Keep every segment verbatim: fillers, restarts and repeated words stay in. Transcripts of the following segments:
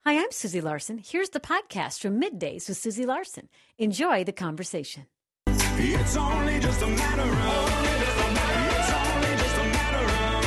Hi, I'm Susie Larson. Here's the podcast from Middays with Susie Larson. Enjoy the conversation. It's only just a matter of, only just a matter, it's only just a matter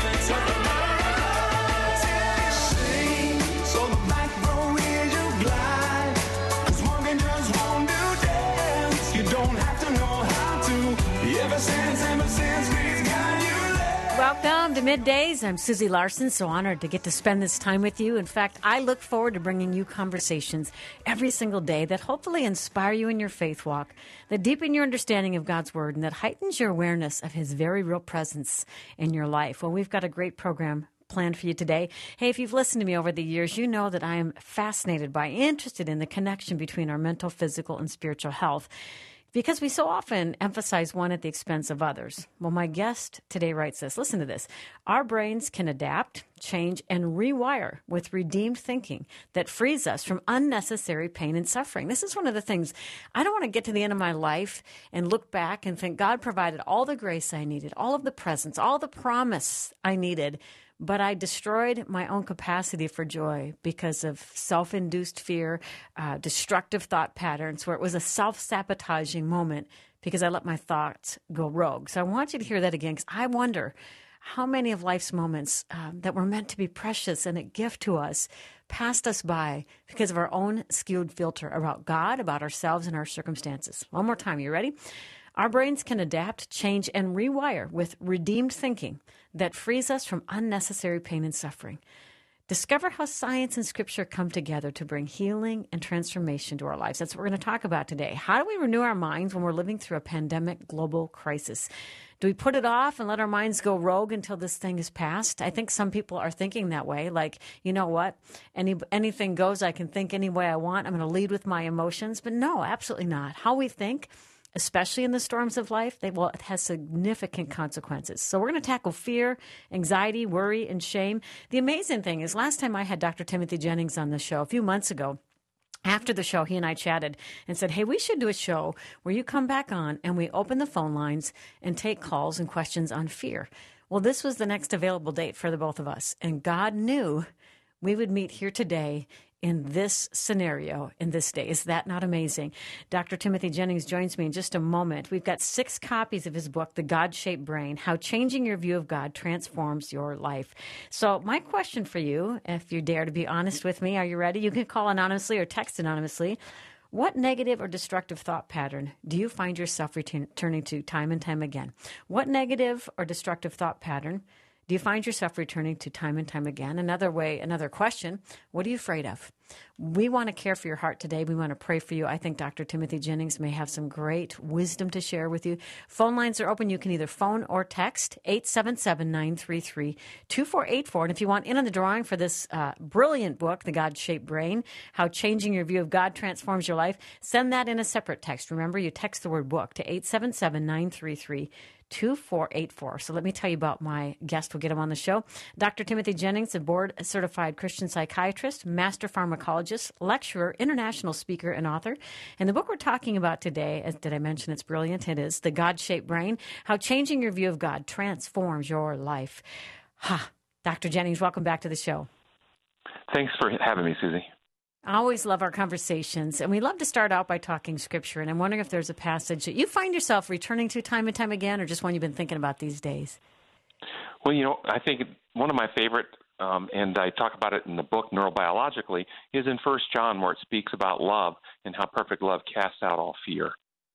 of time. Sing, so the black roll is your glide. 'Cause walking just won't do dance. You don't have to know how to. Ever since, ever since we've got you there. Welcome to Middays. I'm Susie Larson, so honored to get to spend this time with you. In fact, I look forward to bringing you conversations every single day that hopefully inspire you in your faith walk, that deepen your understanding of God's Word, and that heightens your awareness of His very real presence in your life. Well, we've got a great program planned for you today. Hey, if you've listened to me over the years, you know that I am fascinated by, interested in the connection between our mental, physical, and spiritual health, because we so often emphasize one at the expense of others. Well, my guest today writes this. Listen to this. Our brains can adapt, change, and rewire with redeemed thinking that frees us from unnecessary pain and suffering. This is one of the things I don't want to get to the end of my life and look back and think God provided all the grace I needed, all of the presence, all the promise I needed, but I destroyed my own capacity for joy because of self-induced fear, uh, destructive thought patterns, where it was a self-sabotaging moment because I let my thoughts go rogue. So I want you to hear that again, because I wonder how many of life's moments um, that were meant to be precious and a gift to us passed us by because of our own skewed filter about God, about ourselves, and our circumstances. One more time. You ready? Our brains can adapt, change, and rewire with redeemed thinking that frees us from unnecessary pain and suffering. Discover how science and Scripture come together to bring healing and transformation to our lives. That's what we're going to talk about today. How do we renew our minds when we're living through a pandemic global crisis? Do we put it off and let our minds go rogue until this thing is past? I think some people are thinking that way. Like, you know what? Any anything goes. I can think any way I want. I'm going to lead with my emotions. But no, absolutely not. How we think, especially in the storms of life, they, well, it has significant consequences. So we're going to tackle fear, anxiety, worry, and shame. The amazing thing is, last time I had Doctor Timothy Jennings on the show a few months ago, after the show, he and I chatted and said, hey, we should do a show where you come back on and we open the phone lines and take calls and questions on fear. Well, this was the next available date for the both of us. And God knew we would meet here today in this scenario, in this day. Is that not amazing? Doctor Timothy Jennings joins me in just a moment. We've got six copies of his book, The God-Shaped Brain, How Changing Your View of God Transforms Your Life. So my question for you, if you dare to be honest with me, are you ready? You can call anonymously or text anonymously. What negative or destructive thought pattern do you find yourself returning to time and time again? What negative or destructive thought pattern do you find yourself returning to time and time again? Another way, another question, what are you afraid of? We want to care for your heart today. We want to pray for you. I think Doctor Timothy Jennings may have some great wisdom to share with you. Phone lines are open. You can either phone or text eight seven seven, nine three three, two four eight four. And if you want in on the drawing for this uh, brilliant book, The God-Shaped Brain, How Changing Your View of God Transforms Your Life, send that in a separate text. Remember, you text the word book to eight seven seven, nine three three, two four eight four. So let me tell you about my guest. We'll get him on the show. Doctor Timothy Jennings, a board-certified Christian psychiatrist, master pharmacologist, lecturer, international speaker, and author. And the book we're talking about today, as did I mention, it's brilliant. It is The God-Shaped Brain, How Changing Your View of God Transforms Your Life. Ha! Doctor Jennings, welcome back to the show. Thanks for having me, Susie. I always love our conversations, and we love to start out by talking Scripture, and I'm wondering if there's a passage that you find yourself returning to time and time again, or just one you've been thinking about these days. Well, you know, I think one of my favorite, um, and I talk about it in the book neurobiologically, is in First John, where it speaks about love and how perfect love casts out all fear.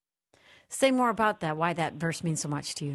Say more about that, why that verse means so much to you.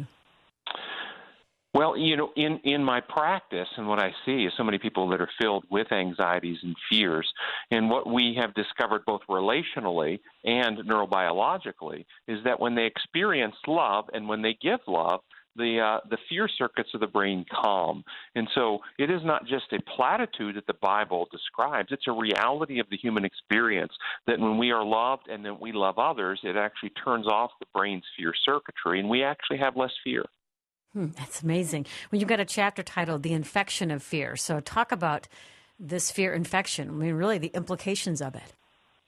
Well, you know, in, in my practice and what I see is so many people that are filled with anxieties and fears. And what we have discovered both relationally and neurobiologically is that when they experience love and when they give love, the uh, the fear circuits of the brain calm. And so it is not just a platitude that the Bible describes. It's a reality of the human experience that when we are loved and that we love others, it actually turns off the brain's fear circuitry, and we actually have less fear. Hmm, that's amazing. Well, you've got a chapter titled The Infection of Fear. So talk about this fear infection. I mean, really the implications of it.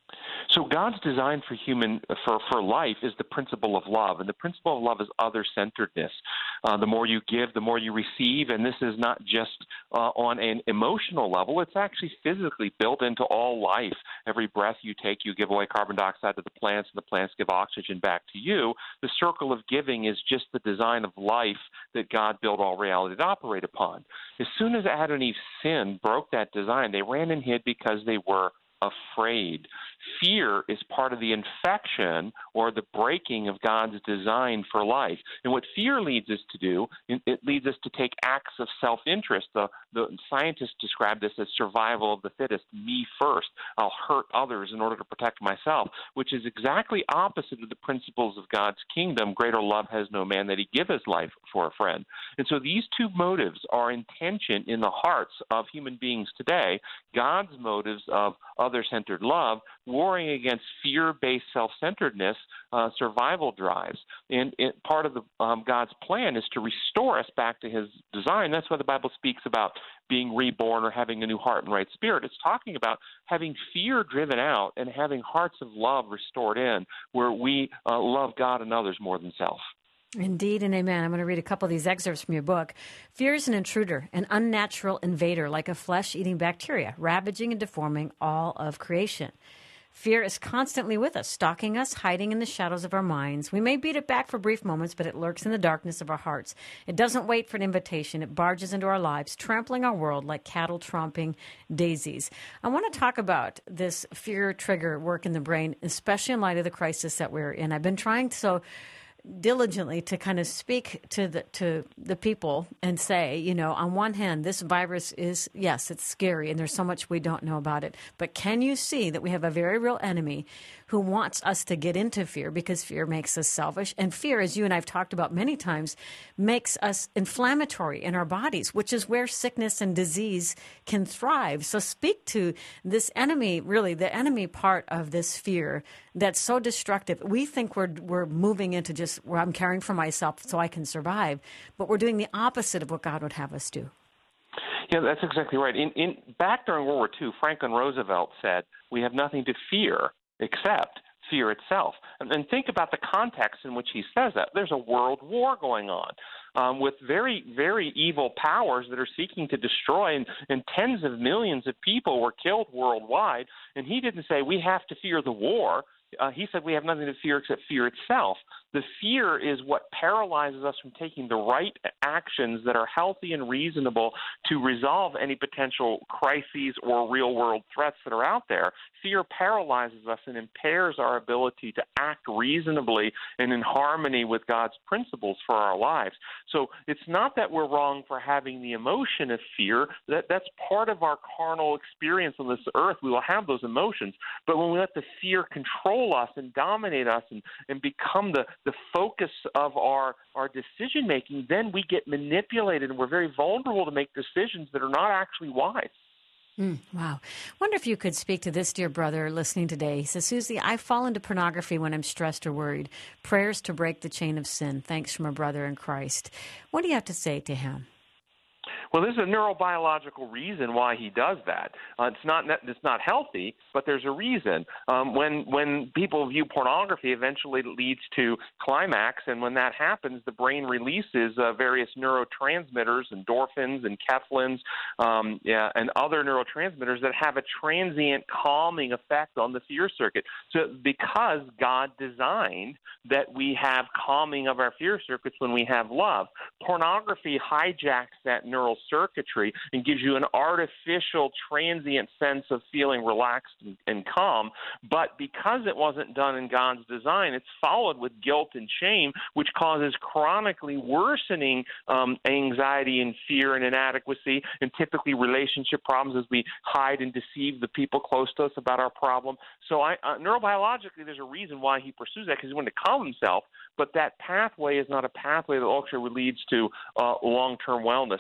So God's design for human for, for life is the principle of love, and the principle of love is other-centeredness. Uh, the more you give, the more you receive, and this is not just uh, on an emotional level. It's actually physically built into all life. Every breath you take, you give away carbon dioxide to the plants, and the plants give oxygen back to you. The circle of giving is just the design of life that God built all reality to operate upon. As soon as Adam and Eve sinned, broke that design, they ran and hid because they were afraid. Fear is part of the infection or the breaking of God's design for life. And what fear leads us to do, it leads us to take acts of self-interest. The, the scientists describe this as survival of the fittest, me first. I'll hurt others in order to protect myself, which is exactly opposite of the principles of God's kingdom. Greater love has no man that he give his life for a friend. And so these two motives are in tension in the hearts of human beings today. God's motives of other-centered love, warring against fear-based self-centeredness, uh, survival drives. And it, part of the, um, God's plan is to restore us back to his design. That's why the Bible speaks about being reborn or having a new heart and right spirit. It's talking about having fear driven out and having hearts of love restored in, where we uh, love God and others more than self. Indeed and amen. I'm going to read a couple of these excerpts from your book. Fear is an intruder, an unnatural invader, like a flesh-eating bacteria, ravaging and deforming all of creation. Fear is constantly with us, stalking us, hiding in the shadows of our minds. We may beat it back for brief moments, but it lurks in the darkness of our hearts. It doesn't wait for an invitation. It barges into our lives, trampling our world like cattle tromping daisies. I want to talk about this fear trigger work in the brain, especially in light of the crisis that we're in. I've been trying so diligently to kind of speak to the to the people and say, you know, on one hand, this virus is, yes, it's scary and there's so much we don't know about it. But can you see that we have a very real enemy who wants us to get into fear because fear makes us selfish? And fear, as you and I have talked about many times, makes us inflammatory in our bodies, which is where sickness and disease can thrive. So speak to this enemy, really the enemy part of this fear that's so destructive. We think we're we're moving into just where I'm caring for myself so I can survive, but we're doing the opposite of what God would have us do. Yeah, that's exactly right. In, in back during World War Two, Franklin Roosevelt said, "We have nothing to fear except fear itself." And, and think about the context in which he says that. There's a world war going on um, with very, very evil powers that are seeking to destroy, and, and tens of millions of people were killed worldwide. And he didn't say we have to fear the war. Uh, he said we have nothing to fear except fear itself. The fear is what paralyzes us from taking the right actions that are healthy and reasonable to resolve any potential crises or real-world threats that are out there. Fear paralyzes us and impairs our ability to act reasonably and in harmony with God's principles for our lives. So it's not that we're wrong for having the emotion of fear. That, that's part of our carnal experience on this earth. We will have those emotions. But when we let the fear control us and dominate us and, and become the the focus of our, our decision-making, then we get manipulated and we're very vulnerable to make decisions that are not actually wise. Mm, wow. Wonder if you could speak to this dear brother listening today. He says, Susie, I fall into pornography when I'm stressed or worried. Prayers to break the chain of sin. Thanks from a brother in Christ. What do you have to say to him? Well, there's a neurobiological reason why he does that. Uh, it's not it's not healthy, but there's a reason. Um, when when people view pornography, eventually it leads to climax, and when that happens, the brain releases uh, various neurotransmitters, endorphins and kethlins, um, yeah, and other neurotransmitters that have a transient calming effect on the fear circuit. So because God designed that we have calming of our fear circuits when we have love, pornography hijacks that neural circuitry and gives you an artificial transient sense of feeling relaxed and, and calm. But because it wasn't done in God's design, it's followed with guilt and shame, which causes chronically worsening um, anxiety and fear and inadequacy, and typically relationship problems as we hide and deceive the people close to us about our problem. So I, uh, neurobiologically, there's a reason why he pursues that, because he wanted to calm himself, but that pathway is not a pathway that actually leads to uh, long-term wellness. Same thing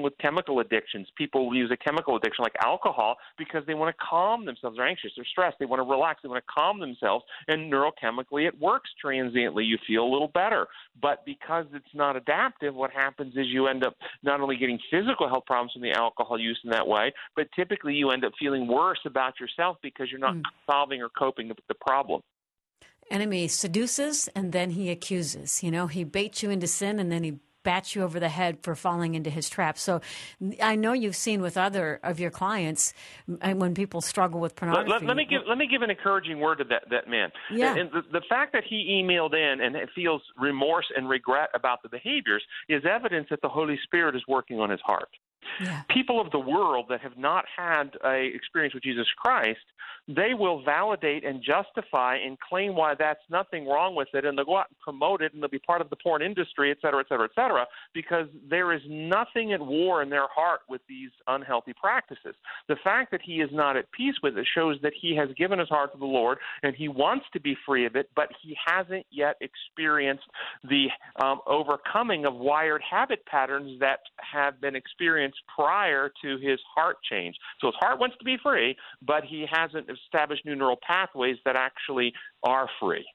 with chemical addictions. People use a chemical addiction like alcohol because they want to calm themselves. They're anxious, they're stressed, they want to relax, they want to calm themselves, and neurochemically it works transiently. You feel a little better. But because it's not adaptive, what happens is you end up not only getting physical health problems from the alcohol use in that way, but typically you end up feeling worse about yourself because you're not mm. solving or coping with the problem. Enemy seduces and then he accuses. You know, he baits you into sin and then he bats you over the head for falling into his trap. So I know you've seen with other of your clients when people struggle with pornography. Let, let, let me give let me give an encouraging word to that, that man. Yeah. And, and the, the fact that he emailed in and feels remorse and regret about the behaviors is evidence that the Holy Spirit is working on his heart. Yeah. People of the world that have not had a experience with Jesus Christ, they will validate and justify and claim why that's nothing wrong with it, and they'll go out and promote it, and they'll be part of the porn industry, et cetera, et cetera, et cetera, because there is nothing at war in their heart with these unhealthy practices. The fact that he is not at peace with it shows that he has given his heart to the Lord, and he wants to be free of it, but he hasn't yet experienced the um, overcoming of wired habit patterns that have been experienced prior to his heart change. So his heart wants to be free, but he hasn't established new neural pathways that actually are free.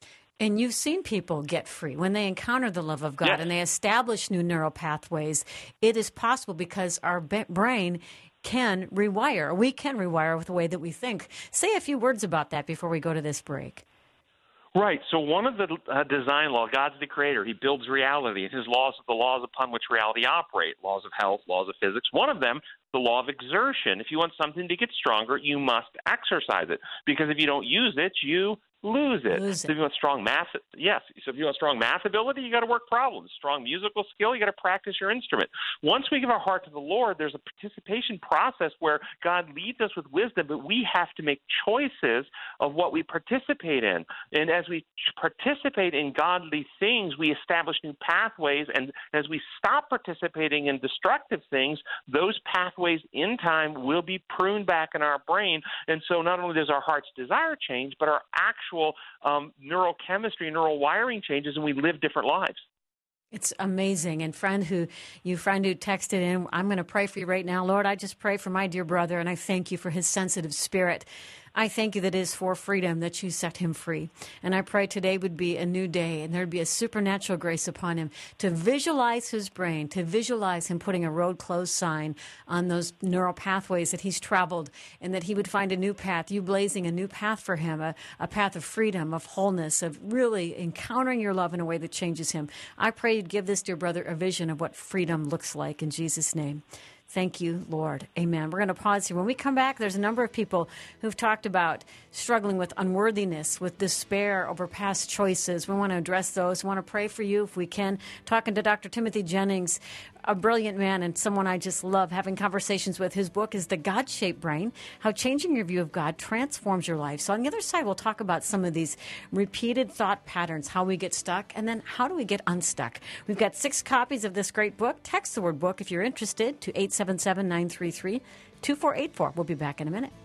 And you've seen people get free when they encounter the love of God, yes. and they establish new neural pathways. It is possible because our b- brain can rewire. We can rewire with the way that we think. Say a few words about that before we go to this break. Right. So one of the uh, design law, God's the creator. He builds reality, and his laws are the laws upon which reality operate, laws of health, laws of physics. One of them, the law of exertion. If you want something to get stronger, you must exercise it, because if you don't use it, you lose it. Lose it. So if you want strong math, yes. So if you want strong math ability, you got to work problems. Strong musical skill, you got to practice your instrument. Once we give our heart to the Lord, there's a participation process where God leads us with wisdom, but we have to make choices of what we participate in. And as we participate in godly things, we establish new pathways. And as we stop participating in destructive things, those pathways in time will be pruned back in our brain. And so not only does our heart's desire change, but our actual Um, neurochemistry, neural wiring changes, and we live different lives. It's amazing. And friend who, you friend who texted in, I'm going to pray for you right now. Lord, I just pray for my dear brother, and I thank you for his sensitive spirit. I thank you that it is for freedom that you set him free. And I pray today would be a new day, and there would be a supernatural grace upon him to visualize his brain, to visualize him putting a road closed sign on those neural pathways that he's traveled, and that he would find a new path, you blazing a new path for him, a, a path of freedom, of wholeness, of really encountering your love in a way that changes him. I pray you'd give this dear brother a vision of what freedom looks like in Jesus' name. Thank you, Lord. Amen. We're going to pause here. When we come back, there's a number of people who've talked about struggling with unworthiness, with despair over past choices. We want to address those. We want to pray for you if we can. Talking to Doctor Timothy Jennings, a brilliant man and someone I just love having conversations with. His book is The God-Shaped Brain, How Changing Your View of God Transforms Your Life. So on the other side, we'll talk about some of these repeated thought patterns, how we get stuck, and then how do we get unstuck. We've got six copies of this great book. Text the word book if you're interested to eight seven seven, nine three three, two four eight four. We'll be back in a minute.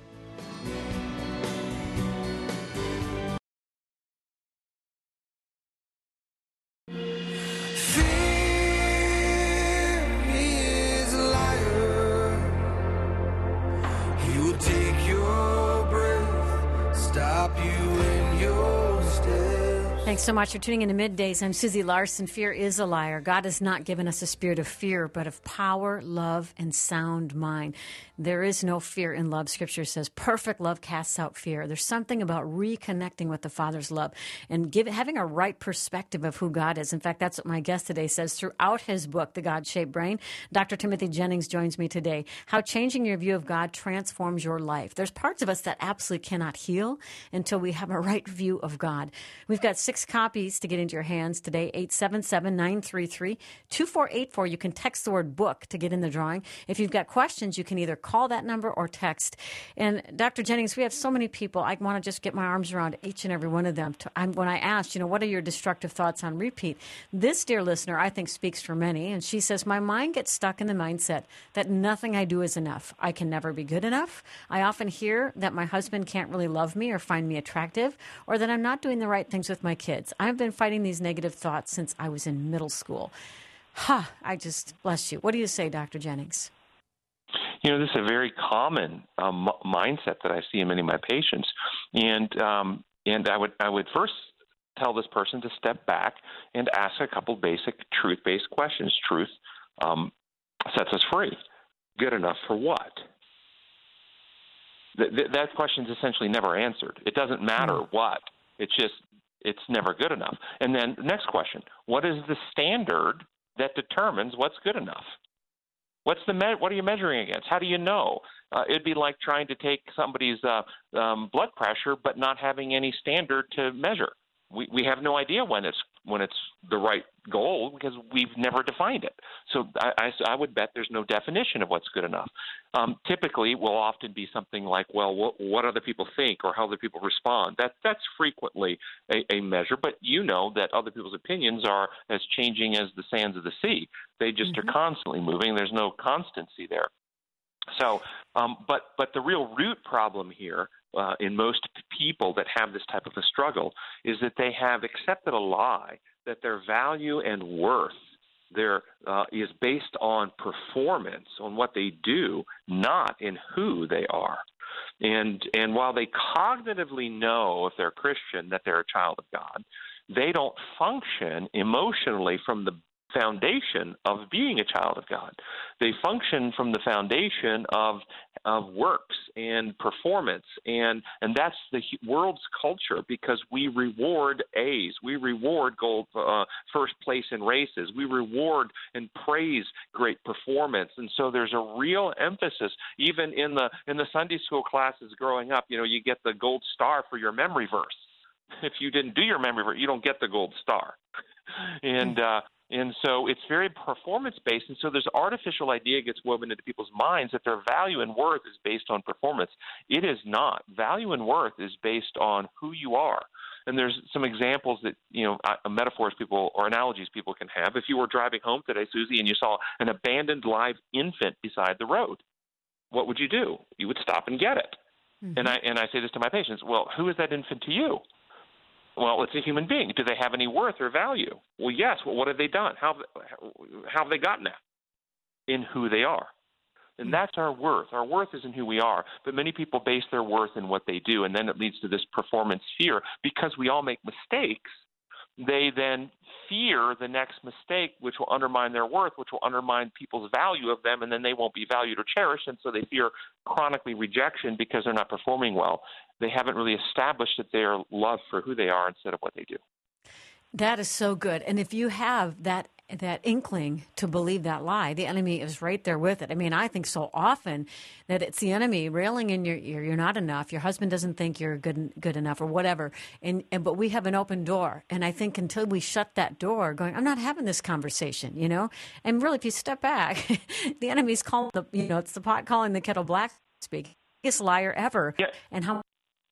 Thanks so much for tuning in to Middays. I'm Susie Larson. Fear is a liar. God has not given us a spirit of fear, but of power, love, and sound mind. There is no fear in love. Scripture says perfect love casts out fear. There's something about reconnecting with the Father's love and give, having a right perspective of who God is. In fact, that's what my guest today says throughout his book, The God-Shaped Brain. Doctor Timothy Jennings joins me today. How changing your view of God transforms your life. There's parts of us that absolutely cannot heal until we have a right view of God. We've got six copies to get into your hands today, eight seven seven, nine three three, two four eight four. You can text the word book to get in the drawing. If you've got questions, you can either call that number or text. And Doctor Jennings, we have so many people. I want to just get my arms around each and every one of them. To, I'm, when I asked, you know, what are your destructive thoughts on repeat? This dear listener, I think, speaks for many. And she says, my mind gets stuck in the mindset that nothing I do is enough. I can never be good enough. I often hear that my husband can't really love me or find me attractive, or that I'm not doing the right things with my kids. I've been fighting these negative thoughts since I was in middle school. Ha! I just bless you. What do you say, Doctor Jennings? You know, this is a very common um, mindset that I see in many of my patients, and um, and I would I would first tell this person to step back and ask a couple basic truth-based questions. Truth um, sets us free. Good enough for what? Th- th- that question is essentially never answered. It doesn't matter mm. what. It's just it's never good enough. And then next question: what is the standard that determines what's good enough? What's the me- what are you measuring against? How do you know? Uh, it'd be like trying to take somebody's uh, um, blood pressure, but not having any standard to measure. We we have no idea when it's when it's the right goal because we've never defined it. So I, I, I would bet there's no definition of what's good enough. Um, typically, it will often be something like, well, what, what other people think or how other people respond. That that's frequently a, a measure. But you know that other people's opinions are as changing as the sands of the sea. They just mm-hmm. are constantly moving. There's no constancy there. So, um, but but the real root problem here uh, in most people that have this type of a struggle is that they have accepted a lie that their value and worth there uh, is based on performance, on what they do, not in who they are. And and while they cognitively know if they're Christian that they're a child of God, they don't function emotionally from the foundation of being a child of God. They function from the foundation of of works and performance, and and that's the world's culture because we reward A's, we reward gold uh, first place in races, we reward and praise great performance, and so there's a real emphasis even in the in the Sunday school classes growing up. You know, you get the gold star for your memory verse. If you didn't do your memory verse, you don't get the gold star, and. Uh, And so it's very performance-based, and so there's artificial idea gets woven into people's minds that their value and worth is based on performance. It is not. Value and worth is based on who you are. And there's some examples that, you know, uh, metaphors people or analogies people can have. If you were driving home today, Susie, and you saw an abandoned live infant beside the road, what would you do? You would stop and get it. Mm-hmm. And I and I say this to my patients, well, who is that infant to you? Well, it's a human being. Do they have any worth or value? Well, yes. Well, what have they done? How, how have they gotten that? In who they are. And that's our worth. Our worth is in who we are. But many people base their worth in what they do, and then it leads to this performance fear. Because we all make mistakes, they then fear the next mistake, which will undermine their worth, which will undermine people's value of them, and then they won't be valued or cherished, and so they fear chronically rejection because they're not performing well. They haven't really established that they are loved for who they are instead of what they do. That is so good. And if you have that that inkling to believe that lie, the enemy is right there with it. I mean, I think so often that it's the enemy railing in your ear. You're not enough. Your husband doesn't think you're good good enough or whatever. And, and but we have an open door. And I think until we shut that door, going, I'm not having this conversation, you know. And really, if you step back, the enemy's calling the, you know, it's the pot calling the kettle black. Speak, biggest liar ever. Yeah. And how.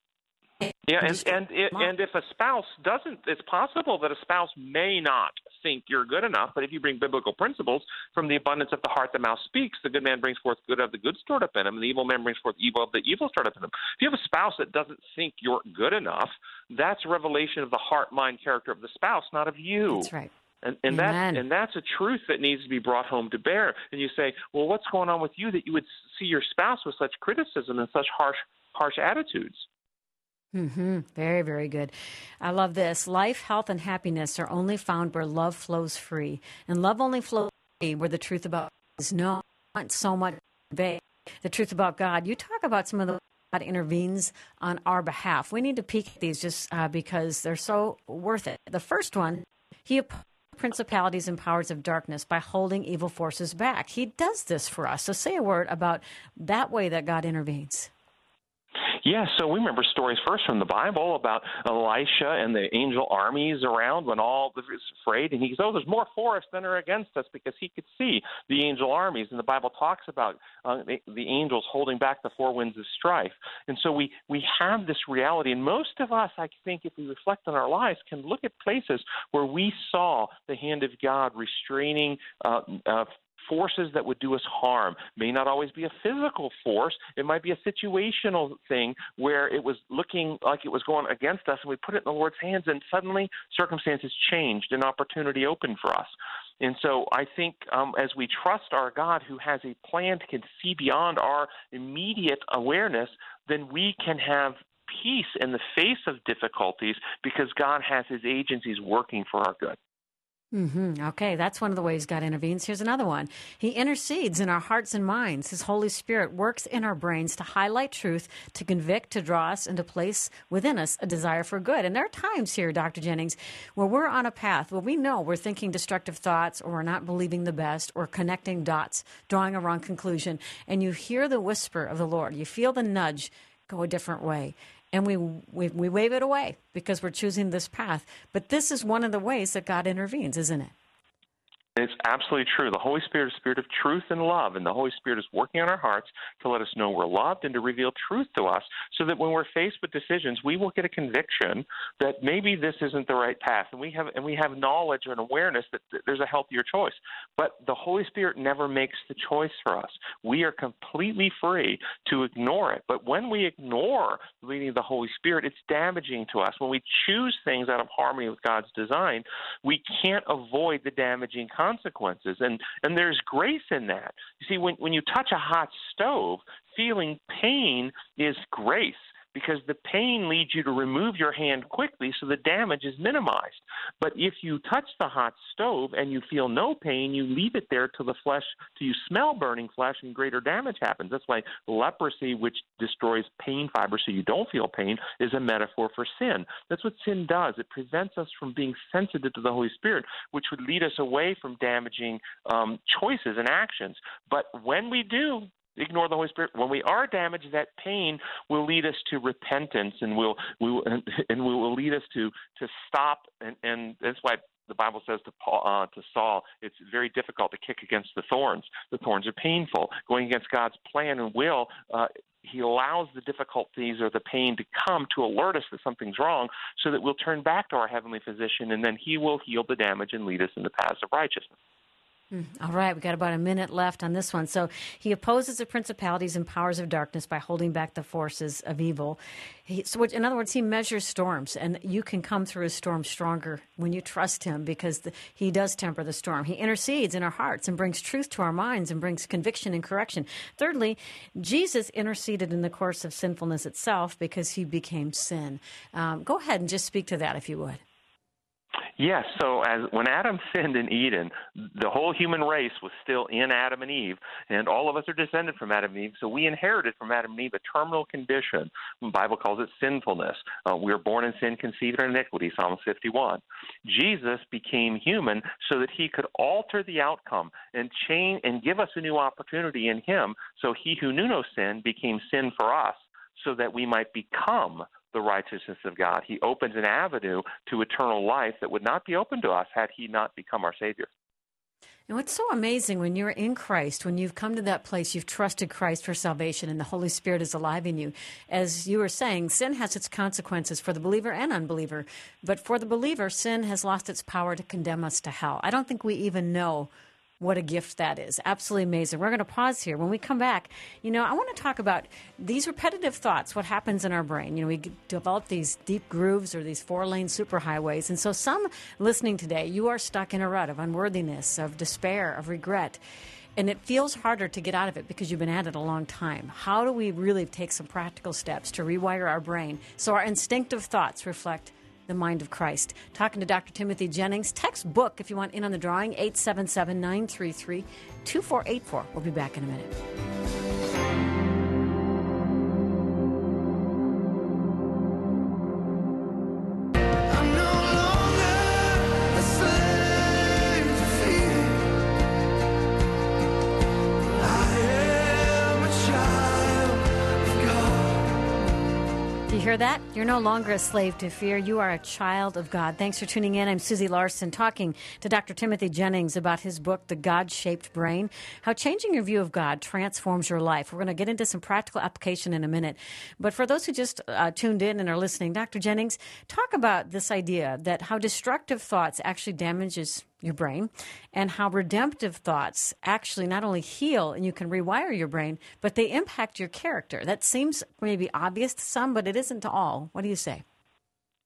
Yeah, and and it, and if a spouse doesn't, it's possible that a spouse may not think you're good enough. But if you bring biblical principles, from the abundance of the heart the mouth speaks. The good man brings forth good of the good stored up in him, and the evil man brings forth evil of the evil stored up in him. If you have a spouse that doesn't think you're good enough, that's a revelation of the heart, mind, character of the spouse, not of you. That's right. And, and that and that's a truth that needs to be brought home to bear. And you say, well, what's going on with you that you would see your spouse with such criticism and such harsh harsh attitudes? Mm-hmm. Very, very good. I love this. Life, health, and happiness are only found where love flows free. And love only flows free where the truth about God is known, not so much vague. The truth about God. You talk about some of the God intervenes on our behalf. We need to peek at these just uh, because they're so worth it. The first one, he opposed principalities and powers of darkness by holding evil forces back. He does this for us. So say a word about that way that God intervenes. Yeah, so we remember stories first from the Bible about Elisha and the angel armies around when all was afraid. And he says, oh, there's more for us than are against us, because he could see the angel armies. And the Bible talks about uh, the, the angels holding back the four winds of strife. And so we, we have this reality. And most of us, I think, if we reflect on our lives, can look at places where we saw the hand of God restraining uh, uh forces that would do us harm. May not always be a physical force. It might be a situational thing where it was looking like it was going against us, and we put it in the Lord's hands, and suddenly circumstances changed and opportunity opened for us. And so I think um, as we trust our God who has a plan to can see beyond our immediate awareness, then we can have peace in the face of difficulties because God has his agencies working for our good. Mm-hmm. Okay, that's one of the ways God intervenes. Here's another one. He intercedes in our hearts and minds. His Holy Spirit works in our brains to highlight truth, to convict, to draw us, and to place within us a desire for good. And there are times here, Doctor Jennings, where we're on a path where we know we're thinking destructive thoughts or we're not believing the best or connecting dots, drawing a wrong conclusion. And you hear the whisper of the Lord. You feel the nudge, go a different way. And we, we we wave it away because we're choosing this path. But this is one of the ways that God intervenes, isn't it? It's absolutely true. The Holy Spirit is a spirit of truth and love, and the Holy Spirit is working on our hearts to let us know we're loved and to reveal truth to us so that when we're faced with decisions, we will get a conviction that maybe this isn't the right path, and we have and we have knowledge and awareness that there's a healthier choice. But the Holy Spirit never makes the choice for us. We are completely free to ignore it. But when we ignore the leading of the Holy Spirit, it's damaging to us. When we choose things out of harmony with God's design, we can't avoid the damaging consequences. consequences, and, and there's grace in that. You see, when, when you touch a hot stove, feeling pain is grace because the pain leads you to remove your hand quickly so the damage is minimized. But if you touch the hot stove and you feel no pain, you leave it there till the flesh, till you smell burning flesh and greater damage happens. That's why leprosy, which destroys pain fibers so you don't feel pain, is a metaphor for sin. That's what sin does. It prevents us from being sensitive to the Holy Spirit, which would lead us away from damaging um, choices and actions. But when we do ignore the Holy Spirit, when we are damaged, that pain will lead us to repentance, and will we will, and will lead us to to stop. And, and that's why the Bible says to Paul, uh, to Saul, it's very difficult to kick against the thorns. The thorns are painful. Going against God's plan and will, uh, he allows the difficulties or the pain to come to alert us that something's wrong, so that we'll turn back to our heavenly physician, and then he will heal the damage and lead us in the paths of righteousness. All right, we've got about a minute left on this one. So he opposes the principalities and powers of darkness by holding back the forces of evil. He, so in other words, he measures storms, and you can come through a storm stronger when you trust him because the, he does temper the storm. He intercedes in our hearts and brings truth to our minds and brings conviction and correction. Thirdly, Jesus interceded in the course of sinfulness itself because he became sin. Um, go ahead and just speak to that if you would. Yes, so as when Adam sinned in Eden, the whole human race was still in Adam and Eve, and all of us are descended from Adam and Eve, so we inherited from Adam and Eve a terminal condition. The Bible calls it sinfulness. Uh, we were born in sin, conceived in iniquity, Psalm fifty-one. Jesus became human so that he could alter the outcome and change and give us a new opportunity in him, so he who knew no sin became sin for us so that we might become the righteousness of God. He opens an avenue to eternal life that would not be open to us had he not become our Savior. And what's so amazing when you're in Christ, when you've come to that place, you've trusted Christ for salvation and the Holy Spirit is alive in you. As you were saying, sin has its consequences for the believer and unbeliever. But for the believer, sin has lost its power to condemn us to hell. I don't think we even know what a gift that is. Absolutely amazing. We're going to pause here. When we come back, you know, I want to talk about these repetitive thoughts, what happens in our brain. You know, we develop these deep grooves or these four-lane superhighways. And so some listening today, you are stuck in a rut of unworthiness, of despair, of regret. And it feels harder to get out of it because you've been at it a long time. How do we really take some practical steps to rewire our brain so our instinctive thoughts reflect the mind of Christ? Talking to Doctor Timothy Jennings. Text book if you want in on the drawing, eight seven seven, nine three three, two four eight four. We'll be back in a minute. Hear that? You're no longer a slave to fear. You are a child of God. Thanks for tuning in. I'm Susie Larson, talking to Doctor Timothy Jennings about his book, The God-Shaped Brain, how changing your view of God transforms your life. We're going to get into some practical application in a minute. But for those who just uh, tuned in and are listening, Doctor Jennings, talk about this idea that how destructive thoughts actually damages your brain, and how redemptive thoughts actually not only heal and you can rewire your brain, but they impact your character. That seems maybe obvious to some, but it isn't to all. What do you say?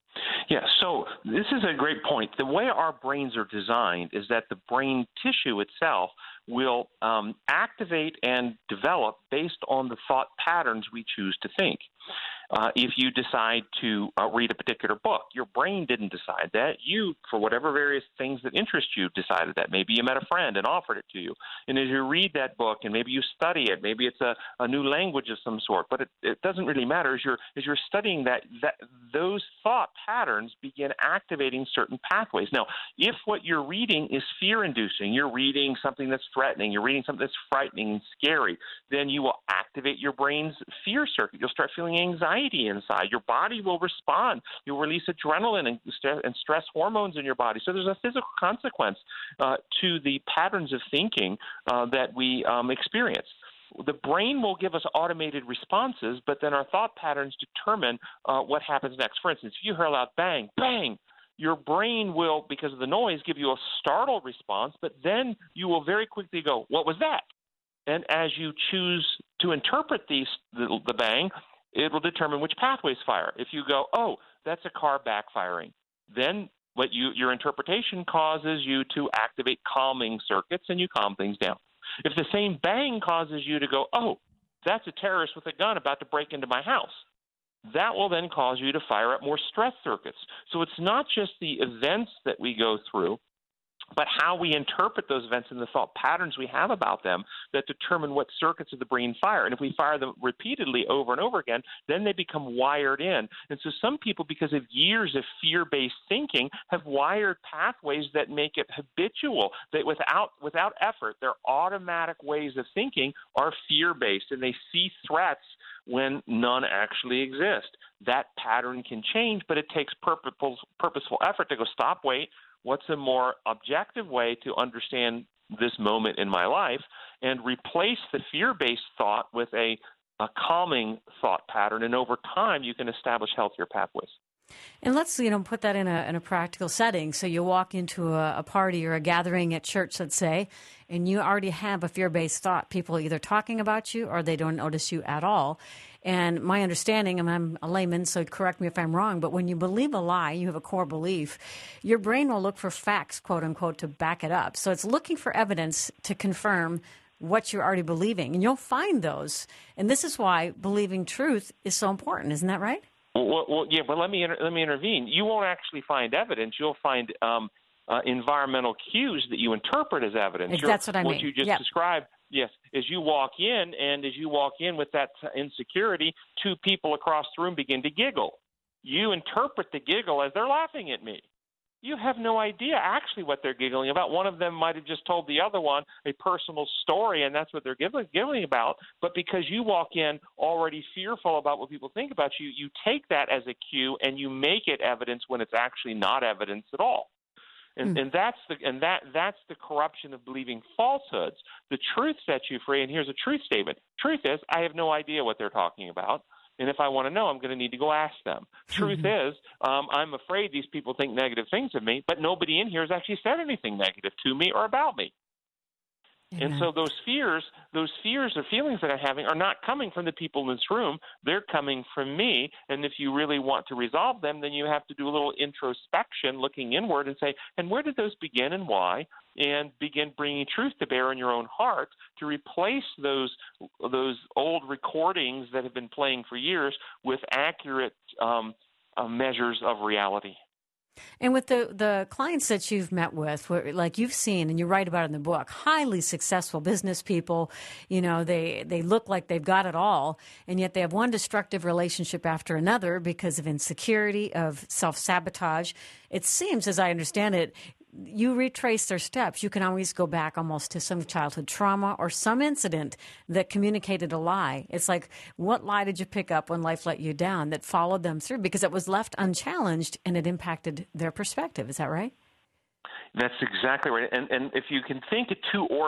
Yeah, so this is a great point. The way our brains are designed is that the brain tissue itself will um, activate and develop based on the thought patterns we choose to think. Uh, if you decide to uh, read a particular book, your brain didn't decide that. You, for whatever various things that interest you, decided that. Maybe you met a friend and offered it to you. And as you read that book and maybe you study it, maybe it's a, a new language of some sort, but it, it doesn't really matter. As you're, as you're studying that, that, those thought patterns begin activating certain pathways. Now, if what you're reading is fear-inducing, you're reading something that's threatening, you're reading something that's frightening and scary, then you will activate your brain's fear circuit. You'll start feeling anxiety inside. Your body will respond. You'll release adrenaline and, st- and stress hormones in your body. So there's a physical consequence uh, to the patterns of thinking uh, that we um, experience. The brain will give us automated responses, but then our thought patterns determine uh, what happens next. For instance, if you hear a loud bang, bang, your brain will, because of the noise, give you a startled response, but then you will very quickly go, what was that? And as you choose to interpret these, the, the bang, it will determine which pathways fire. If you go, oh, that's a car backfiring, then what you your interpretation causes you to activate calming circuits, and you calm things down. If the same bang causes you to go, oh, that's a terrorist with a gun about to break into my house, that will then cause you to fire up more stress circuits. So it's not just the events that we go through, but how we interpret those events and the thought patterns we have about them that determine what circuits of the brain fire. And if we fire them repeatedly over and over again, then they become wired in. And so some people, because of years of fear-based thinking, have wired pathways that make it habitual, that without without effort, their automatic ways of thinking are fear-based, and they see threats when none actually exist. That pattern can change, but it takes purposeful, purposeful effort to go, stop, wait, what's a more objective way to understand this moment in my life, and replace the fear-based thought with a, a calming thought pattern. And over time, you can establish healthier pathways. And let's, you know, put that in a in a practical setting. So you walk into a, a party or a gathering at church, let's say, and you already have a fear-based thought. People are either talking about you or they don't notice you at all. And my understanding, and I'm a layman, so correct me if I'm wrong, but when you believe a lie, you have a core belief, your brain will look for facts, quote unquote, to back it up. So it's looking for evidence to confirm what you're already believing. And you'll find those. And this is why believing truth is so important. Isn't that right? Well, well yeah, but let me inter- let me intervene. You won't actually find evidence. You'll find um, uh, environmental cues that you interpret as evidence. That's what I mean. What you just yep. described, yes, as you walk in, and as you walk in with that insecurity, two people across the room begin to giggle. You interpret the giggle as they're laughing at me. You have no idea actually what they're giggling about. One of them might have just told the other one a personal story, and that's what they're giggling, giggling about. But because you walk in already fearful about what people think about you, you take that as a cue and you make it evidence when it's actually not evidence at all. And, mm. and that's the and that that's the corruption of believing falsehoods. The truth sets you free, and here's a truth statement. Truth is, I have no idea what they're talking about. And if I want to know, I'm going to need to go ask them. Truth is, um, I'm afraid these people think negative things of me, but nobody in here has actually said anything negative to me or about me. Amen. And so those fears, those fears or feelings that I'm having are not coming from the people in this room. They're coming from me. And if you really want to resolve them, then you have to do a little introspection, looking inward and say, and where did those begin and why? And begin bringing truth to bear in your own heart to replace those those old recordings that have been playing for years with accurate um, uh, measures of reality. And with the, the clients that you've met with, where, like you've seen and you write about in the book, highly successful business people, you know, they, they look like they've got it all, and yet they have one destructive relationship after another because of insecurity, of self-sabotage. It seems, as I understand it, you retrace their steps. You can always go back almost to some childhood trauma or some incident that communicated a lie. It's like, what lie did you pick up when life let you down that followed them through? Because it was left unchallenged and it impacted their perspective. Is that right? That's exactly right. And, and if you can think of two orbits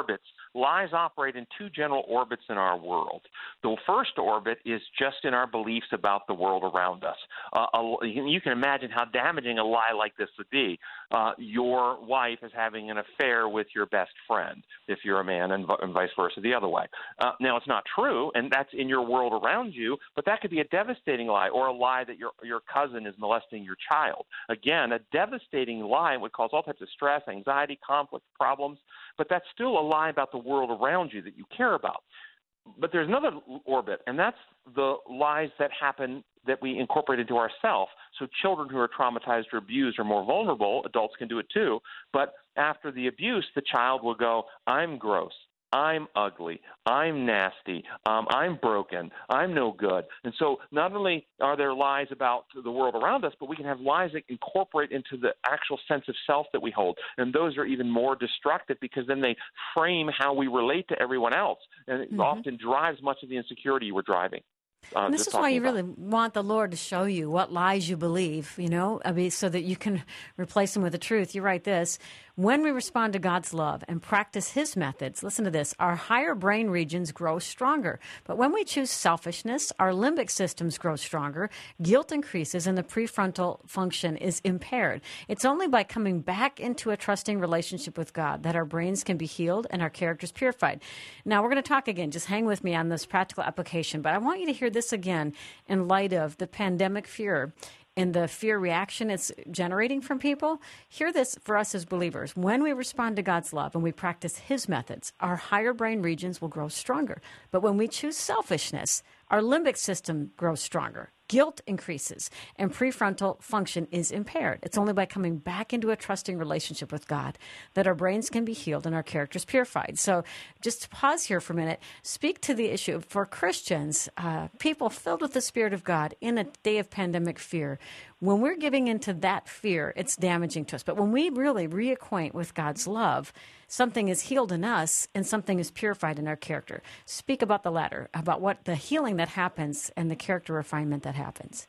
lies operate in two general orbits in our world. The first orbit is just in our beliefs about the world around us. Uh, a, you can imagine how damaging a lie like this would be. Uh, your wife is having an affair with your best friend, if you're a man, and, and vice versa the other way. Uh, now, it's not true, and that's in your world around you, but that could be a devastating lie, or a lie that your your cousin is molesting your child. Again, a devastating lie would cause all types of stress, anxiety, conflict, problems, but that's still a lie about the world around you that you care about. But there's another orbit, and that's the lies that happen that we incorporate into ourselves. So children who are traumatized or abused are more vulnerable. Adults can do it too. But after the abuse, the child will go, I'm gross. I'm ugly, I'm nasty, um, I'm broken, I'm no good. And so not only are there lies about the world around us, but we can have lies that incorporate into the actual sense of self that we hold. And those are even more destructive because then they frame how we relate to everyone else. And it mm-hmm. often drives much of the insecurity we're driving. Uh, and this is why you about. really want the Lord to show you what lies you believe, you know, I mean, so that you can replace them with the truth. You write this: when we respond to God's love and practice His methods, listen to this, our higher brain regions grow stronger. But when we choose selfishness, our limbic systems grow stronger, guilt increases, and the prefrontal function is impaired. It's only by coming back into a trusting relationship with God that our brains can be healed and our characters purified. Now, we're going to talk again. Just hang with me on this practical application, but I want you to hear this again in light of the pandemic fear and the fear reaction it's generating from people. Hear this for us as believers. When we respond to God's love and we practice His methods, our higher brain regions will grow stronger. But when we choose selfishness, our limbic system grows stronger. Guilt increases, and prefrontal function is impaired. It's only by coming back into a trusting relationship with God that our brains can be healed and our characters purified. So just to pause here for a minute, speak to the issue for Christians, uh, people filled with the Spirit of God in a day of pandemic fear. When we're giving into that fear, it's damaging to us. But when we really reacquaint with God's love, something is healed in us and something is purified in our character. Speak about the latter, about what the healing that happens and the character refinement that happens.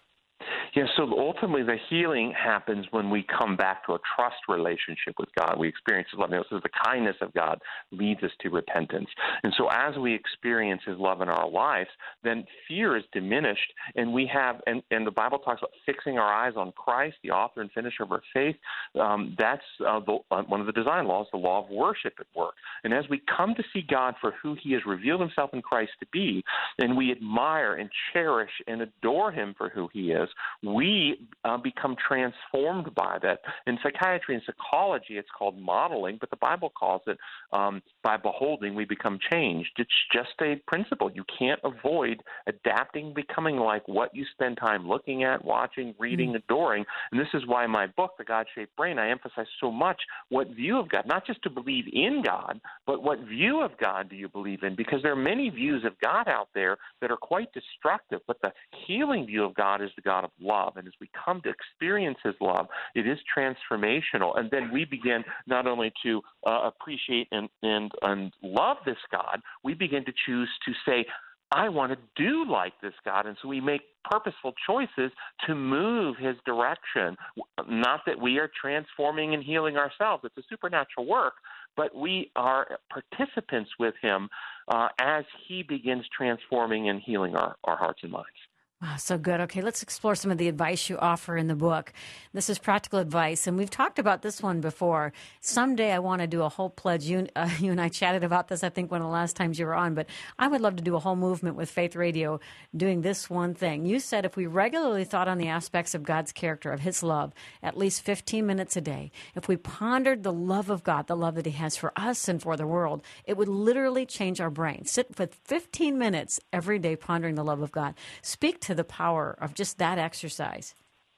Yeah, so ultimately the healing happens when we come back to a trust relationship with God. We experience His love. Now, so the kindness of God leads us to repentance. And so as we experience His love in our lives, then fear is diminished, and we have, and, and the Bible talks about fixing our eyes on Christ, the author and finisher of our faith. Um, that's uh, the, uh, one of the design laws, the law of worship at work. And as we come to see God for who He has revealed Himself in Christ to be, and we admire and cherish and adore Him for who He is, we uh, become transformed by that. In psychiatry and psychology, it's called modeling, but the Bible calls it um, by beholding, we become changed. It's just a principle. You can't avoid adapting, becoming like what you spend time looking at, watching, reading, mm-hmm. adoring. And this is why in my book, The God-Shaped Brain, I emphasize so much what view of God, not just to believe in God, but what view of God do you believe in? Because there are many views of God out there that are quite destructive, but the healing view of God is the God of love. And as we come to experience His love, it is transformational. And then we begin not only to uh, appreciate and, and, and love this God, we begin to choose to say, I want to do like this God. And so we make purposeful choices to move His direction. Not that we are transforming and healing ourselves. It's a supernatural work, but we are participants with Him uh, as He begins transforming and healing our, our hearts and minds. Wow, so good. Okay, let's explore some of the advice you offer in the book. This is practical advice, and we've talked about this one before. Someday I want to do a whole pledge. You, uh, you and I chatted about this, I think, one of the last times you were on, but I would love to do a whole movement with Faith Radio doing this one thing. You said if we regularly thought on the aspects of God's character, of His love, at least fifteen minutes a day, if we pondered the love of God, the love that He has for us and for the world, it would literally change our brain. Sit for fifteen minutes every day pondering the love of God. Speak to to the power of just that exercise.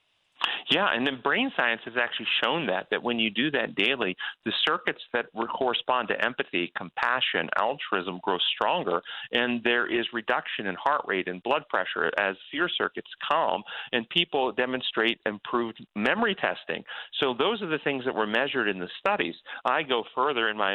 Yeah, and then brain science has actually shown that, that when you do that daily, the circuits that correspond to empathy, compassion, altruism grow stronger, and there is reduction in heart rate and blood pressure as fear circuits calm, and people demonstrate improved memory testing. So those are the things that were measured in the studies. I go further in my own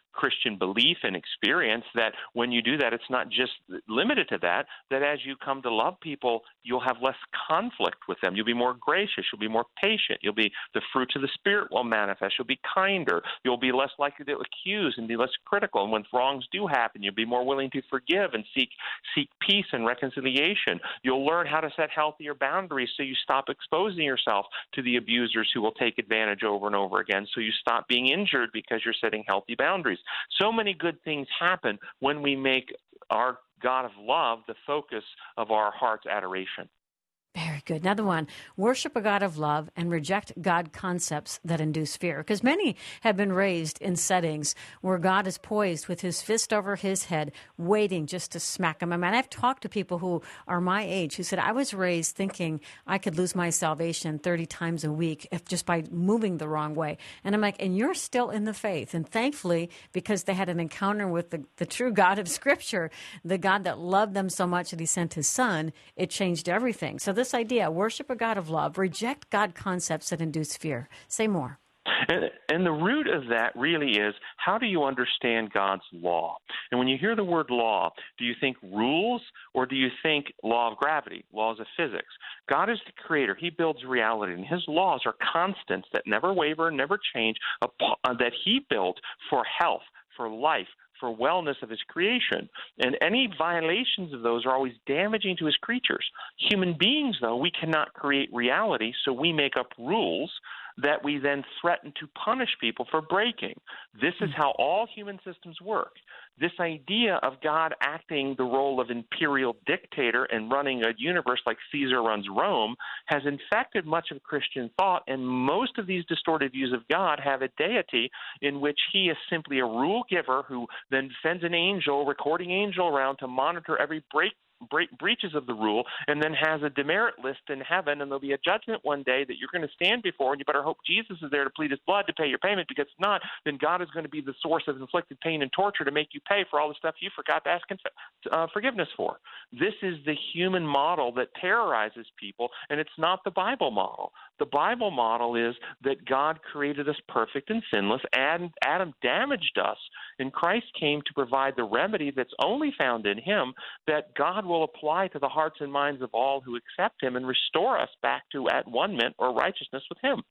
Christian belief and experience that when you do that, it's not just limited to that, that as you come to love people, you'll have less conflict with them. You'll be more gracious. You'll be more patient. You'll be, the fruits of the Spirit will manifest. You'll be kinder. You'll be less likely to accuse and be less critical. And when wrongs do happen, you'll be more willing to forgive and seek seek peace and reconciliation. You'll learn how to set healthier boundaries so you stop exposing yourself to the abusers who will take advantage over and over again, so you stop being injured because you're setting healthy boundaries. So many good things happen when we make our God of love the focus of our heart's adoration. Very good. Another one, worship a God of love and reject God concepts that induce fear. Because many have been raised in settings where God is poised with his fist over his head, waiting just to smack him. I mean, I've talked to people who are my age who said, I was raised thinking I could lose my salvation thirty times a week if just by moving the wrong way. And I'm like, and you're still in the faith. And thankfully, because they had an encounter with the, the true God of Scripture, the God that loved them so much that he sent his son, it changed everything. So this idea, worship a God of love, reject God concepts that induce fear. Say more. And, and the root of that really is, how do you understand God's law? And when you hear the word law, do you think rules, or do you think law of gravity, laws of physics? God is the creator. He builds reality, and his laws are constants that never waver, never change, uh, that he built for health, for life, for wellness of his creation. And any violations of those are always damaging to his creatures. Human beings, though, we cannot create reality, so we make up rules that we then threaten to punish people for breaking. This is how all human systems work. This idea of God acting the role of imperial dictator and running a universe like Caesar runs Rome has infected much of Christian thought, and most of these distorted views of God have a deity in which he is simply a rule giver who then sends an angel, recording angel around to monitor every break Break, breaches of the rule, and then has a demerit list in heaven, and there'll be a judgment one day that you're going to stand before, and you better hope Jesus is there to plead his blood to pay your payment, because if not, then God is going to be the source of inflicted pain and torture to make you pay for all the stuff you forgot to ask uh, forgiveness for. This is the human model that terrorizes people, and it's not the Bible model. The Bible model is that God created us perfect and sinless, and Adam damaged us, and Christ came to provide the remedy that's only found in him, that God will apply to the hearts and minds of all who accept him and restore us back to at one-ment or righteousness with him.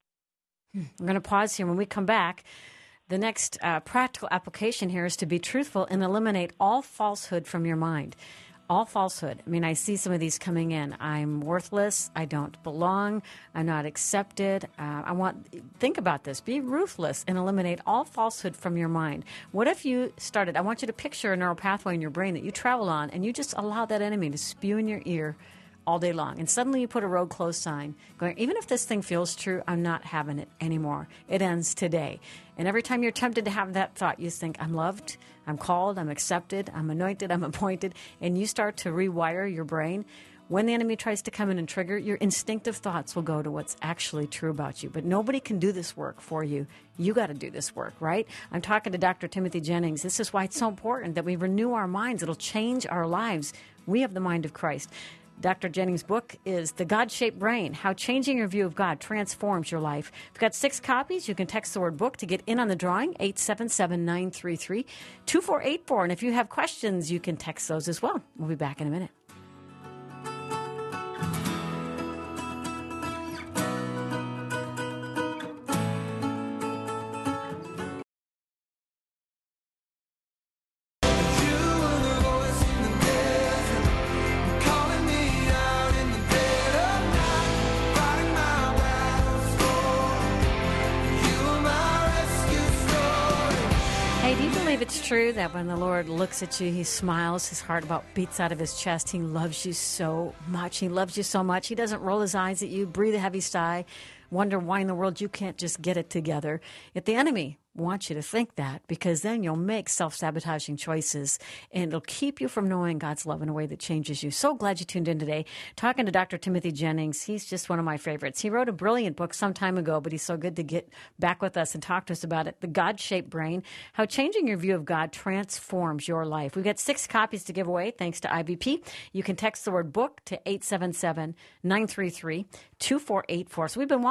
I'm going to pause here. When we come back, the next uh, practical application here is to be truthful and eliminate all falsehood from your mind. All falsehood. I mean, I see some of these coming in. I'm worthless. I don't belong. I'm not accepted. Uh, I want, think about this. Be ruthless and eliminate all falsehood from your mind. What if you started, I want you to picture a neural pathway in your brain that you travel on, and you just allow that enemy to spew in your ear all day long. And suddenly you put a road closed sign going, even if this thing feels true, I'm not having it anymore. It ends today. And every time you're tempted to have that thought, you think, I'm loved, I'm called, I'm accepted, I'm anointed, I'm appointed. And you start to rewire your brain. When the enemy tries to come in and trigger, your instinctive thoughts will go to what's actually true about you. But nobody can do this work for you. You got to do this work, right? I'm talking to Doctor Timothy Jennings. This is why it's so important that we renew our minds. It'll change our lives. We have the mind of Christ. Doctor Jennings' book is The God-Shaped Brain, How Changing Your View of God Transforms Your Life. We've got six copies. You can text the word book to get in on the drawing, eight seven seven, nine three three, two four eight four. And if you have questions, you can text those as well. We'll be back in a minute. It's true that when the Lord looks at you, he smiles, his heart about beats out of his chest. He loves you so much. He loves you so much. He doesn't roll his eyes at you, breathe a heavy sigh, wonder why in the world you can't just get it together. Yet the enemy wants you to think that, because then you'll make self-sabotaging choices, and it'll keep you from knowing God's love in a way that changes you. So glad you tuned in today. Talking to Doctor Timothy Jennings. He's just one of my favorites. He wrote a brilliant book some time ago, but he's so good to get back with us and talk to us about it. The God-Shaped Brain, How Changing Your View of God Transforms Your Life. We've got six copies to give away thanks to I V P. You can text the word book to eight seven seven, nine three three, two four eight four. So we've been walking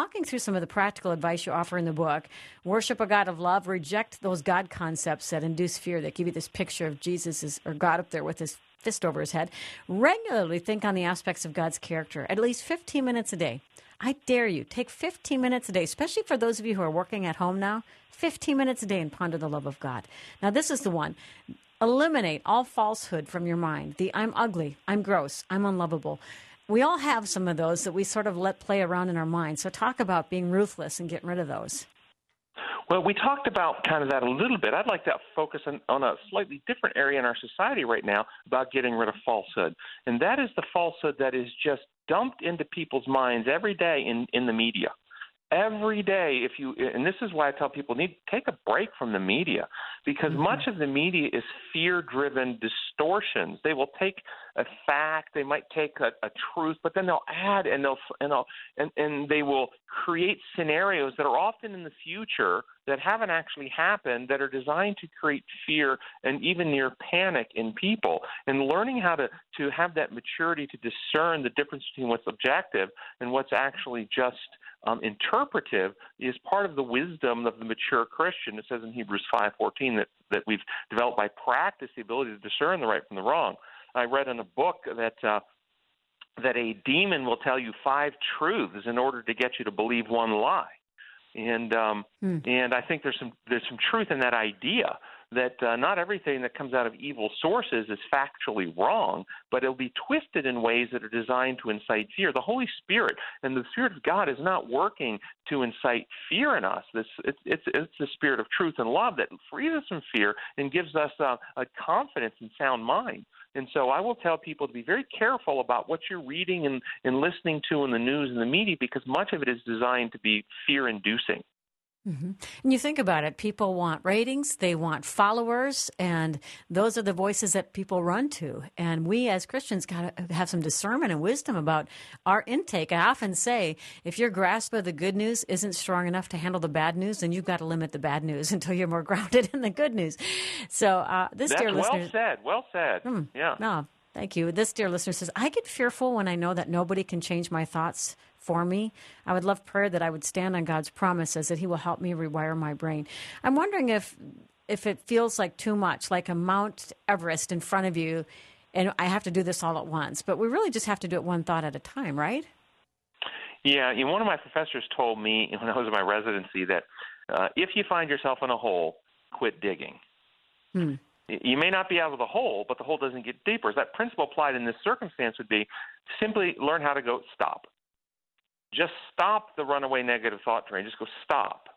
walking through some of the practical advice you offer in the book. Worship a God of love. Reject those God concepts that induce fear, that give you this picture of Jesus as, or God up there with his fist over his head. Regularly think on the aspects of God's character, at least fifteen minutes a day. I dare you, take fifteen minutes a day, especially for those of you who are working at home now, fifteen minutes a day and ponder the love of God. Now, this is the one. Eliminate all falsehood from your mind. The I'm ugly, I'm gross, I'm unlovable. We all have some of those that we sort of let play around in our mind. So talk about being ruthless and getting rid of those. Well, we talked about kind of that a little bit. I'd like to focus on, on a slightly different area in our society right now about getting rid of falsehood. And that is the falsehood that is just dumped into people's minds every day in, in the media. Every day, if you, and this is why I tell people need to take a break from the media, because mm-hmm. much of the media is fear-driven distortions. They will take a fact, they might take a, a truth, but then they'll add and they'll and they'll and, and they will create scenarios that are often in the future that haven't actually happened, that are designed to create fear and even near panic in people. And learning how to to have that maturity to discern the difference between what's objective and what's actually just Um, interpretive is part of the wisdom of the mature Christian. It says in Hebrews five fourteen that, that we've developed by practice the ability to discern the right from the wrong. I read in a book that uh, that a demon will tell you five truths in order to get you to believe one lie, and um, hmm. and I think there's some there's some truth in that idea. That uh, not everything that comes out of evil sources is factually wrong, but it'll be twisted in ways that are designed to incite fear. The Holy Spirit and the Spirit of God is not working to incite fear in us. This, it's, it's, it's the Spirit of truth and love that frees us from fear and gives us uh, a confidence and sound mind. And so I will tell people to be very careful about what you're reading and, and listening to in the news and the media, because much of it is designed to be fear-inducing. Mm-hmm. And you think about it, people want ratings, they want followers, and those are the voices that people run to. And we as Christians got to have some discernment and wisdom about our intake. I often say, if your grasp of the good news isn't strong enough to handle the bad news, then you've got to limit the bad news until you're more grounded in the good news. So uh, this, That's dear well listener, said, well said. Hmm, yeah. No, thank you. This dear listener says, I get fearful when I know that nobody can change my thoughts for me. I would love prayer that I would stand on God's promises, that he will help me rewire my brain. I'm wondering if if it feels like too much, like a Mount Everest in front of you, and I have to do this all at once. But we really just have to do it one thought at a time, right? Yeah, you know, one of my professors told me when I was in my residency that uh, if you find yourself in a hole, quit digging. Hmm. You may not be out of the hole, but the hole doesn't get deeper. That principle applied in this circumstance would be simply learn how to go stop. Just stop the runaway negative thought train. Just go stop.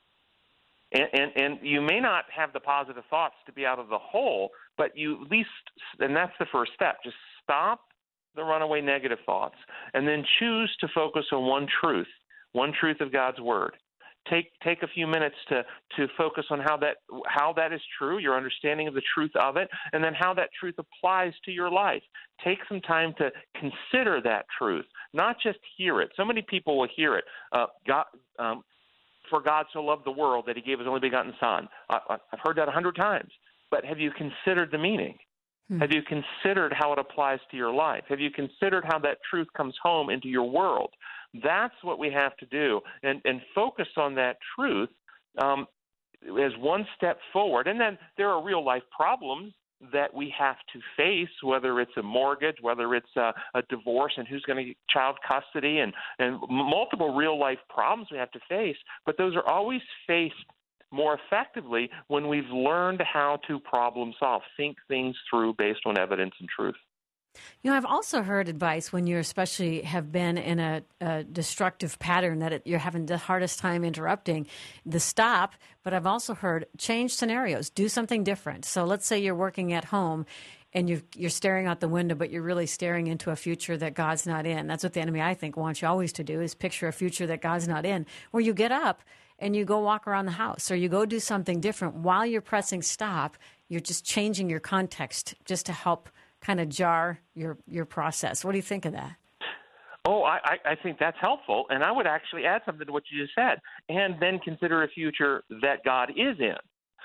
And, and and you may not have the positive thoughts to be out of the hole, but you at least, and that's the first step, just stop the runaway negative thoughts and then choose to focus on one truth, one truth of God's Word. Take take a few minutes to, to focus on how that how that is true, your understanding of the truth of it, and then how that truth applies to your life. Take some time to consider that truth, not just hear it. So many people will hear it. Uh, God, um, for God so loved the world that he gave his only begotten Son. I, I've heard that a hundred times. But have you considered the meaning? Hmm. Have you considered how it applies to your life? Have you considered how that truth comes home into your world? That's what we have to do, and, and focus on that truth um, as one step forward. And then there are real-life problems that we have to face, whether it's a mortgage, whether it's a, a divorce, and who's going to get child custody, and, and multiple real-life problems we have to face. But those are always faced more effectively when we've learned how to problem solve, think things through based on evidence and truth. You know, I've also heard advice when you especially have been in a, a destructive pattern that it, you're having the hardest time interrupting the stop, but I've also heard change scenarios, do something different. So let's say you're working at home and you've, you're staring out the window, but you're really staring into a future that God's not in. That's what the enemy, I think, wants you always to do, is picture a future that God's not in, where you get up and you go walk around the house or you go do something different. While you're pressing stop, you're just changing your context just to help kind of jar your your process. What do you think of that? Oh, I, I think that's helpful, and I would actually add something to what you just said, and then consider a future that God is in.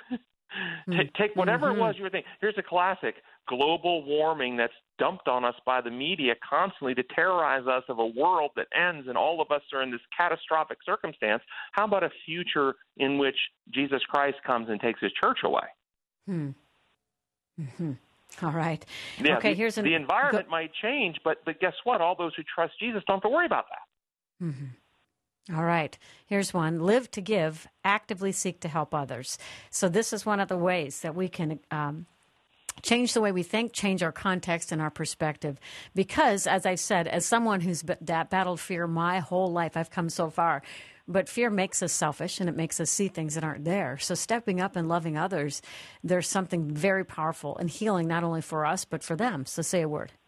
Mm-hmm. Take whatever mm-hmm. it was you were thinking. Here's a classic: global warming that's dumped on us by the media constantly to terrorize us of a world that ends and all of us are in this catastrophic circumstance. How about a future in which Jesus Christ comes and takes his church away? Hmm. Mm-hmm. All right. Yeah, okay, the, here's an, the environment go, might change, but, but guess what? All those who trust Jesus don't have to worry about that. Mm-hmm. All right. Here's one. Live to give, actively seek to help others. So this is one of the ways that we can um, change the way we think, change our context and our perspective. Because, as I said, as someone who's b- that battled fear my whole life, I've come so far. But fear makes us selfish, and it makes us see things that aren't there. So stepping up and loving others, there's something very powerful and healing not only for us, but for them. So say a word.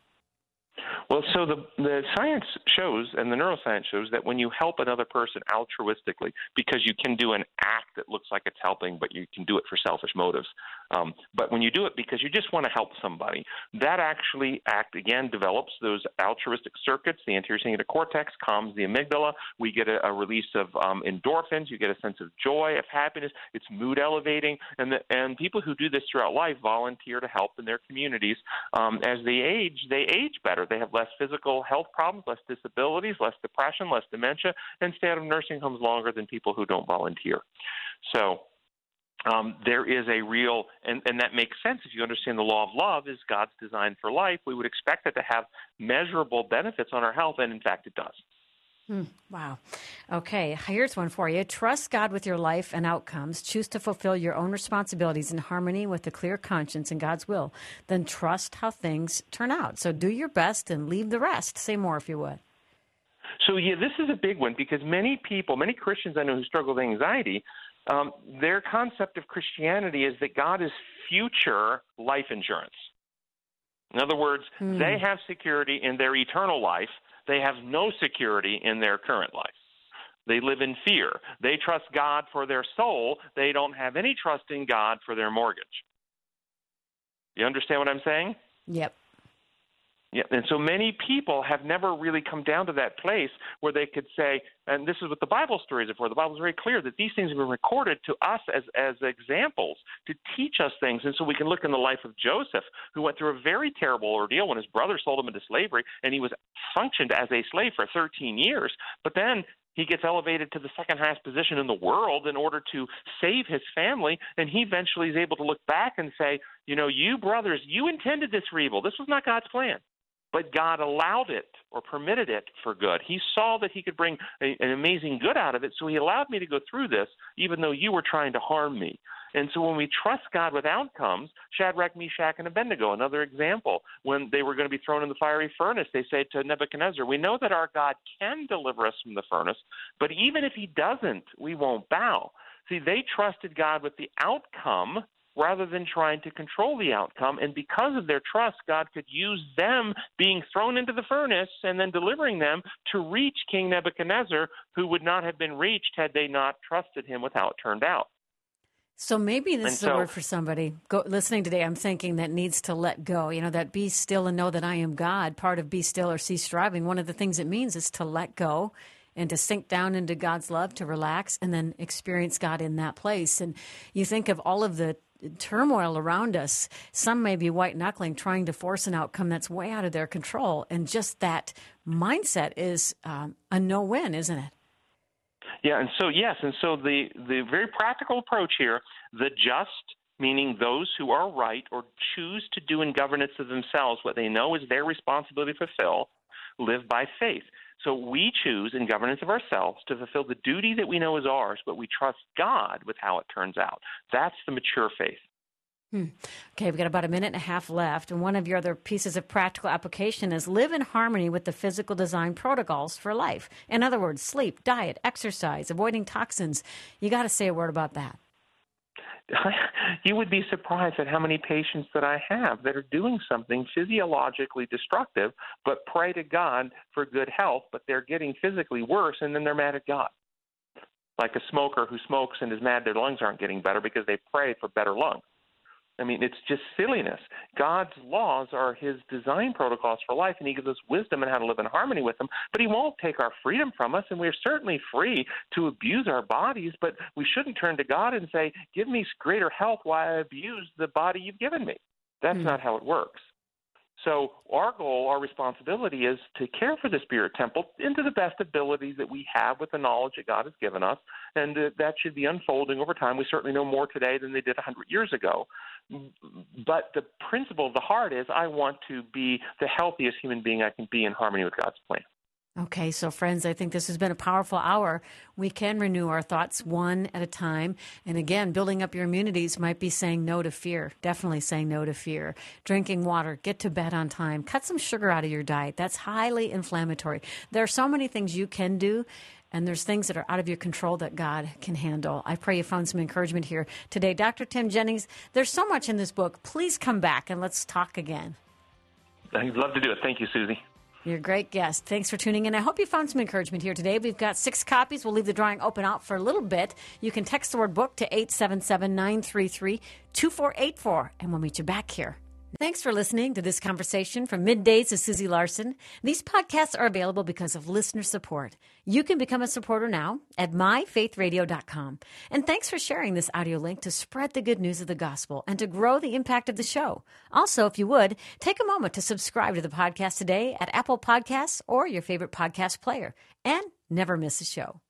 Well, so the, the science shows and the neuroscience shows that when you help another person altruistically, because you can do an act that looks like it's helping, but you can do it for selfish motives. Um, but when you do it because you just want to help somebody, that actually act, again, develops those altruistic circuits. The anterior cingulate cortex calms the amygdala. We get a, a release of um, endorphins. You get a sense of joy, of happiness. It's mood elevating. And, the, and people who do this throughout life volunteer to help in their communities. Um, as they age, they age better. They have less physical health problems, less disabilities, less depression, less dementia, and stay out of nursing homes longer than people who don't volunteer. So um, there is a real, and, and that makes sense if you understand the law of love is God's design for life. We would expect it to have measurable benefits on our health, and in fact it does. Hmm. Wow. Okay, here's one for you. Trust God with your life and outcomes. Choose to fulfill your own responsibilities in harmony with a clear conscience and God's will. Then trust how things turn out. So do your best and leave the rest. Say more if you would. So, yeah, this is a big one because many people, many Christians I know who struggle with anxiety, um, their concept of Christianity is that God is future life insurance. In other words, hmm. they have security in their eternal life. They have no security in their current life. They live in fear. They trust God for their soul. They don't have any trust in God for their mortgage. You understand what I'm saying? Yep. Yeah, and so many people have never really come down to that place where they could say, and this is what the Bible stories are for. The Bible is very clear that these things have been recorded to us as, as examples to teach us things. And so we can look in the life of Joseph, who went through a very terrible ordeal when his brother sold him into slavery, and he was functioned as a slave for thirteen years. But then he gets elevated to the second highest position in the world in order to save his family, and he eventually is able to look back and say, you know, you brothers, you intended this for evil. This was not God's plan. But God allowed it or permitted it for good. He saw that he could bring a, an amazing good out of it, so he allowed me to go through this, even though you were trying to harm me. And so when we trust God with outcomes, Shadrach, Meshach, and Abednego, another example, when they were going to be thrown in the fiery furnace, they say to Nebuchadnezzar, we know that our God can deliver us from the furnace, but even if he doesn't, we won't bow. See, they trusted God with the outcome rather than trying to control the outcome. And because of their trust, God could use them being thrown into the furnace and then delivering them to reach King Nebuchadnezzar, who would not have been reached had they not trusted him with how it turned out. So maybe this and is so, a word for somebody go, listening today. I'm thinking that needs to let go. You know, that be still and know that I am God, part of be still or cease striving. One of the things it means is to let go and to sink down into God's love, to relax, and then experience God in that place. And you think of all of the turmoil around us. Some may be white-knuckling, trying to force an outcome that's way out of their control. And just that mindset is um, a no-win, isn't it? Yeah, and so, yes, and so the, the very practical approach here, the just, meaning those who are right or choose to do in governance of themselves what they know is their responsibility to fulfill, live by faith. So we choose in governance of ourselves to fulfill the duty that we know is ours, but we trust God with how it turns out. That's the mature faith. Hmm. Okay, we've got about a minute and a half left. And one of your other pieces of practical application is live in harmony with the physical design protocols for life. In other words, sleep, diet, exercise, avoiding toxins. You got to say a word about that. You would be surprised at how many patients that I have that are doing something physiologically destructive, but pray to God for good health, but they're getting physically worse, and then they're mad at God. Like a smoker who smokes and is mad their lungs aren't getting better because they pray for better lungs. I mean, it's just silliness. God's laws are his design protocols for life, and he gives us wisdom on how to live in harmony with them, but he won't take our freedom from us, and we're certainly free to abuse our bodies, but we shouldn't turn to God and say, give me greater health while I abuse the body you've given me. That's mm. not how it works. So our goal, our responsibility is to care for the spirit temple into the best abilities that we have with the knowledge that God has given us, and uh, that should be unfolding over time. We certainly know more today than they did one hundred years ago. But the principle of the heart is I want to be the healthiest human being I can be in harmony with God's plan. Okay, so friends, I think this has been a powerful hour. We can renew our thoughts one at a time. And again, building up your immunities might be saying no to fear, definitely saying no to fear. Drinking water, get to bed on time, cut some sugar out of your diet. That's highly inflammatory. There are so many things you can do, and there's things that are out of your control that God can handle. I pray you found some encouragement here today. Doctor Tim Jennings, there's so much in this book. Please come back and let's talk again. I'd love to do it. Thank you, Susie. You're a great guest. Thanks for tuning in. I hope you found some encouragement here today. We've got six copies. We'll leave the drawing open out for a little bit. You can text the word book to eight seven seven, nine three three, two four eight four, and we'll meet you back here. Thanks for listening to this conversation from Middays with Susie Larson. These podcasts are available because of listener support. You can become a supporter now at my faith radio dot com. And thanks for sharing this audio link to spread the good news of the gospel and to grow the impact of the show. Also, if you would, take a moment to subscribe to the podcast today at Apple Podcasts or your favorite podcast player. And never miss a show.